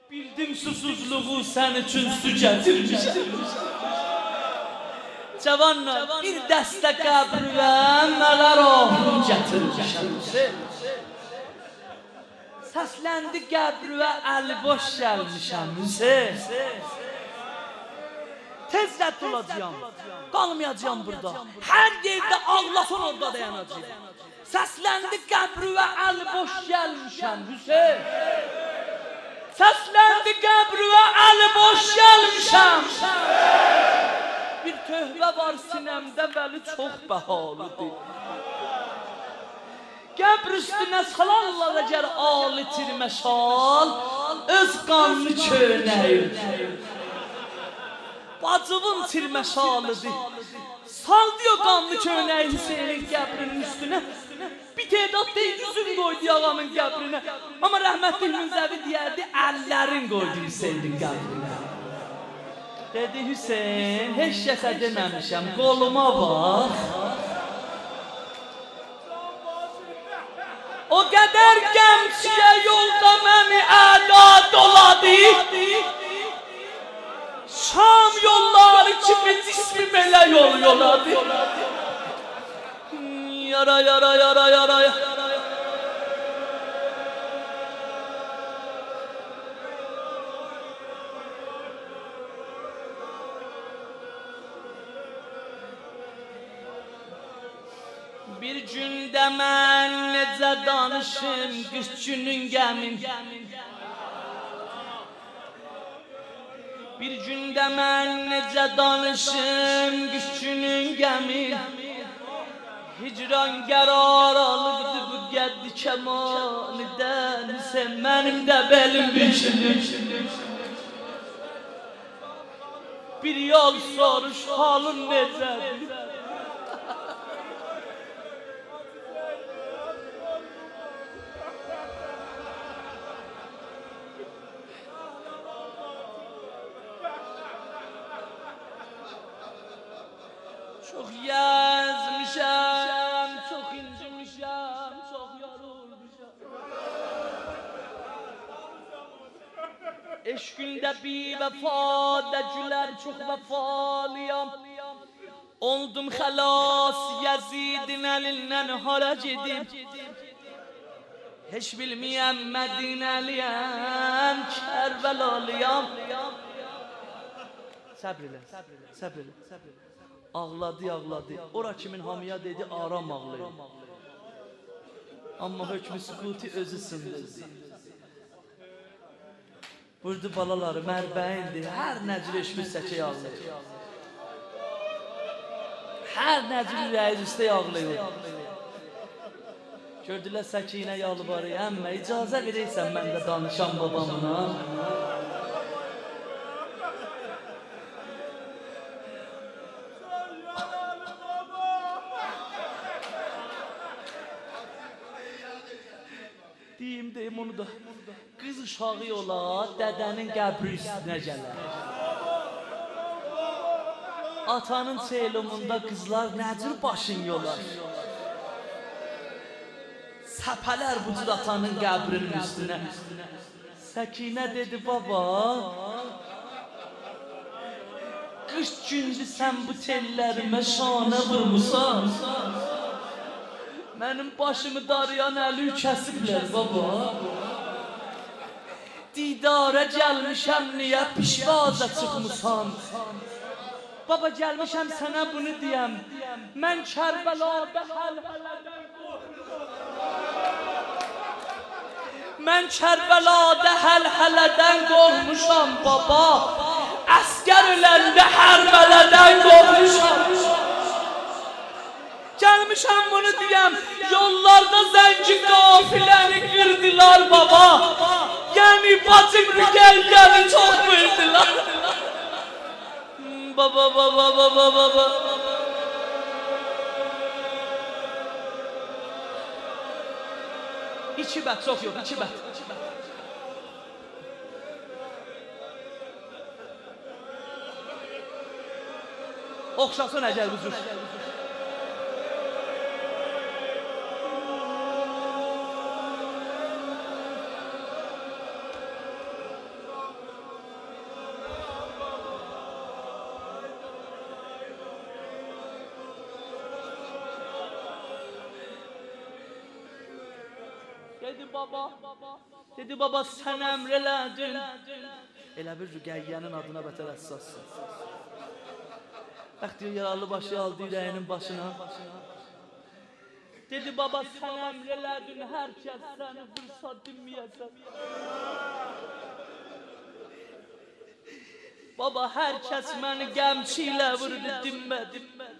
Bildim susuzluğu sen üçün su gətirmişəm. Cavanlar bir dəstə qəbr və mələr ahım gətirmişəm. Səsləndi qəbr və əli boş gəlmişəm. Tez rədd olacağım, qalmayacağım burada. Hər yerdə ağlasın orada dayanacağım. Səsləndi qəbr və əli boş gəlmişəm. Səsləndi qəbr və əli boş gəlmişəm. Bir töhvə var sinəmdə vəli çox bəhalıdır. Qəbr üstünə salarlar əgər al itirmə şal, öz qanlı köynəyir. Bacımın tirmə şalıdır. Sal diyor qanlı köynəyi Hüseynin qəbrinin üstünə. Bir tedat deyil üzüm qoydu ağamın qəbrinə. Amma rəhmətli Münzəvi deyərdi, əllərin qoydu Hüseynin qəbrinə. Dedi Hüseyin, heç kəsə deməmişəm, qoluma bax. O qədər gəmçiyə yolda məni əda doladı. Şam yolları kimi cismim elə yol yoladı. Yara yara yara yara yara. Bir gündə mən necə danışım qış günün qəmin. Bir gündə mən necə danışım qış günün qəmin. Hicran qərar alıbdı bu qəddi kəmalidən. Sən mənim də belim bükülür. Bir yol soruş halın necədir? Çok yazmışam, çok incimişam, çok yorulmuşam. Eşkünde bir vefada güler çok vefalıyam. Oldum xəlas Yazidin əlindən hara gedim. Heç bilməyəm Mədinəliyəm, Kərbəlalıyam. Səbr elə, səbr elə. Ağladı, ağladı. Ora kimin hamıya dedi, aram ağlayır. Amma hökmü sükuti özü sındırdı. Vurdu balaları, mərbəyindi. Hər nəcür eşmiş səkəyə ağlayır. Hər nəcür rəyiz üstə ağlayır. Gördülər səkinə yalvarır. Əmmə, icazə verəysən mən də danışam babamına. Deyim onu da. Qız uşağı ola, dədənin qəbri üstünə gələr. Atanın seylumunda qızlar nəcür başın yolar. Səpələr bu cür atanın qəbrinin üstünə. Səkinə dedi, baba, qış gündü sən bu tellərimə şanə vurmusan. Mənim başımı darayan əli kəsiblər, baba. Didara gəlmişəm, niyə pişvaza çıxmısan? Baba, gəlmişəm sənə bunu deyəm. Mən Kərbəlada həl-hələdən qorxmuşam. Mən Kərbəlada həl-hələdən qorxmuşam, baba. Əskər öləndə hərbələdən qorxmuşam. Gəlmişəm bunu deyəm, yollarda zənci qafiləni qırdılar baba. Yəni bacım rügəlgəni çox vurdular. Baba, baba, baba, baba. İçi bət, çox yox, içi bət. Oxşasın əcəl huzur. Dedi baba sən əmr elədin. Elə bir Rüqəyyənin adına bətər əssassın. Bəxtiyar yaralı başı aldı ürəyinin başına. Dedi baba sən əmr elədin, hər kəs səni vursa dinməyəcək. Baba hər kəs məni qəmçi ilə vurdu, dinmədim.